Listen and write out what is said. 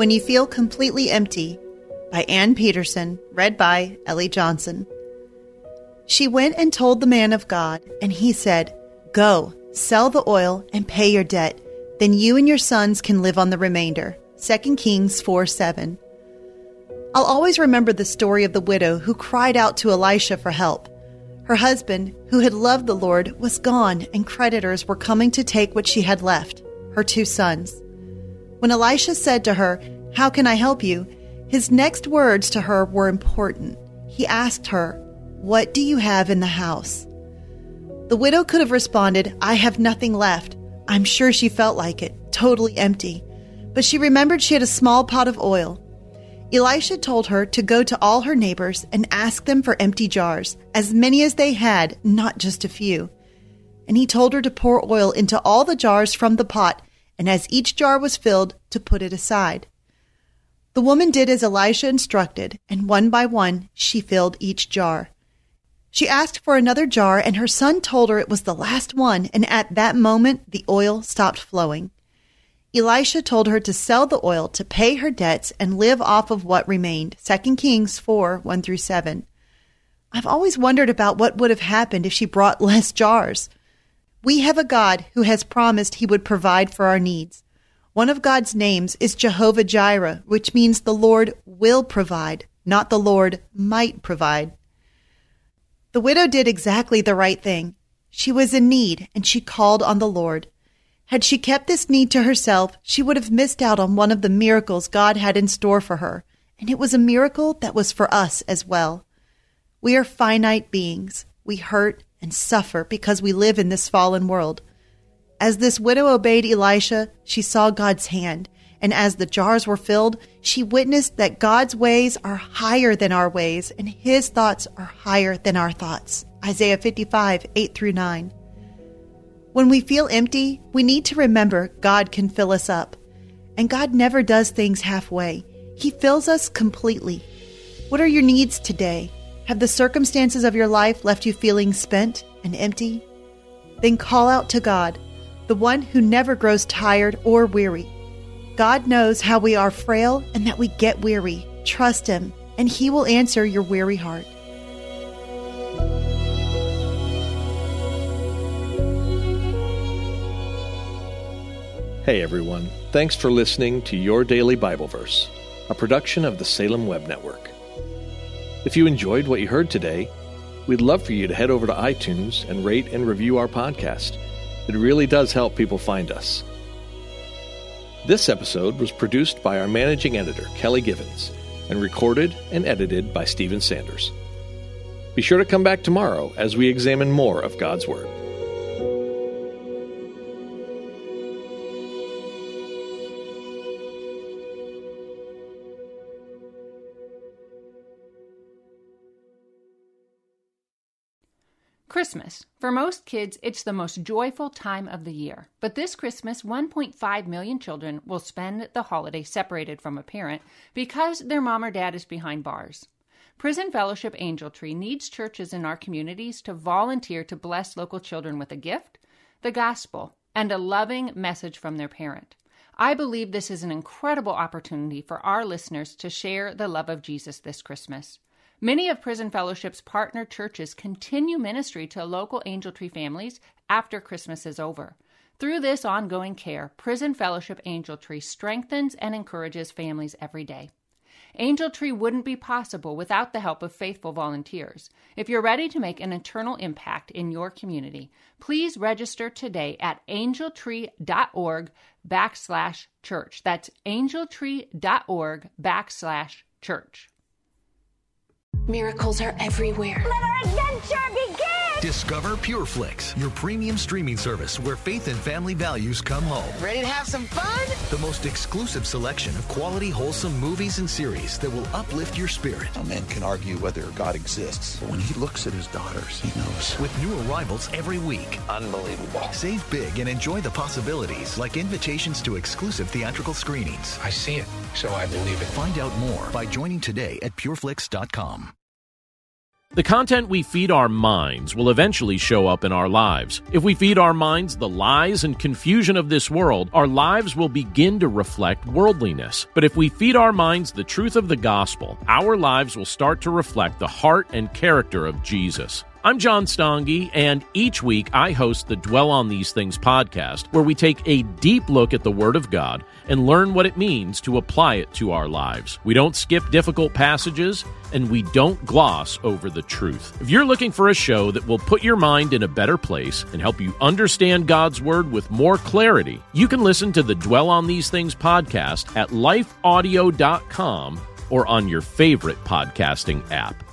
When You Feel Completely Empty by Ann Peterson, read by Ellie Johnson. She went and told the man of God, and he said, "Go, sell the oil and pay your debt. Then you and your sons can live on the remainder." 2 Kings 4:7. I'll always remember the story of the widow who cried out to Elisha for help. Her husband, who had loved the Lord, was gone, and creditors were coming to take what she had left, her 2 sons. When Elisha said to her, "How can I help you?" his next words to her were important. He asked her, "What do you have in the house?" The widow could have responded, "I have nothing left." I'm sure she felt like it, totally empty. But she remembered she had a small pot of oil. Elisha told her to go to all her neighbors and ask them for empty jars, as many as they had, not just a few. And he told her to pour oil into all the jars from the pot, and as each jar was filled, to put it aside. The woman did as Elisha instructed, and one by one she filled each jar. She asked for another jar, and her son told her it was the last one, and at that moment the oil stopped flowing. Elisha told her to sell the oil to pay her debts and live off of what remained. 2 Kings 4:1-7. I've always wondered about what would have happened if she brought less jars. We have a God who has promised he would provide for our needs. One of God's names is Jehovah Jireh, which means the Lord will provide, not the Lord might provide. The widow did exactly the right thing. She was in need, and she called on the Lord. Had she kept this need to herself, she would have missed out on one of the miracles God had in store for her, and it was a miracle that was for us as well. We are finite beings. We hurt and suffer because we live in this fallen world. As this widow obeyed Elisha, she saw God's hand, and as the jars were filled, she witnessed that God's ways are higher than our ways, and his thoughts are higher than our thoughts. Isaiah 55:8-9. When we feel empty, we need to remember God can fill us up. And God never does things halfway. He fills us completely. What are your needs today? Have the circumstances of your life left you feeling spent and empty? Then call out to God, the one who never grows tired or weary. God knows how we are frail and that we get weary. Trust him, and he will answer your weary heart. Hey everyone, thanks for listening to Your Daily Bible Verse, a production of the Salem Web Network. If you enjoyed what you heard today, we'd love for you to head over to iTunes and rate and review our podcast. It really does help people find us. This episode was produced by our managing editor, Kelly Givens, and recorded and edited by Stephen Sanders. Be sure to come back tomorrow as we examine more of God's Word. Christmas. For most kids, it's the most joyful time of the year. But this Christmas, 1.5 million children will spend the holiday separated from a parent because their mom or dad is behind bars. Prison Fellowship Angel Tree needs churches in our communities to volunteer to bless local children with a gift, the gospel, and a loving message from their parent. I believe this is an incredible opportunity for our listeners to share the love of Jesus this Christmas. Many of Prison Fellowship's partner churches continue ministry to local Angel Tree families after Christmas is over. Through this ongoing care, Prison Fellowship Angel Tree strengthens and encourages families every day. Angel Tree wouldn't be possible without the help of faithful volunteers. If you're ready to make an eternal impact in your community, please register today at angeltree.org/church. That's angeltree.org/church. Miracles are everywhere. Let our adventure begin! Discover PureFlix, your premium streaming service where faith and family values come home. Ready to have some fun? The most exclusive selection of quality, wholesome movies and series that will uplift your spirit. A man can argue whether God exists, but when he looks at his daughters, he knows. With new arrivals every week. Unbelievable. Save big and enjoy the possibilities, like invitations to exclusive theatrical screenings. I see it, so I believe it. Find out more by joining today at pureflix.com. The content we feed our minds will eventually show up in our lives. If we feed our minds the lies and confusion of this world, our lives will begin to reflect worldliness. But if we feed our minds the truth of the gospel, our lives will start to reflect the heart and character of Jesus. I'm John Stange, and each week I host the Dwell on These Things podcast, where we take a deep look at the Word of God and learn what it means to apply it to our lives. We don't skip difficult passages, and we don't gloss over the truth. If you're looking for a show that will put your mind in a better place and help you understand God's Word with more clarity, you can listen to the Dwell on These Things podcast at lifeaudio.com or on your favorite podcasting app.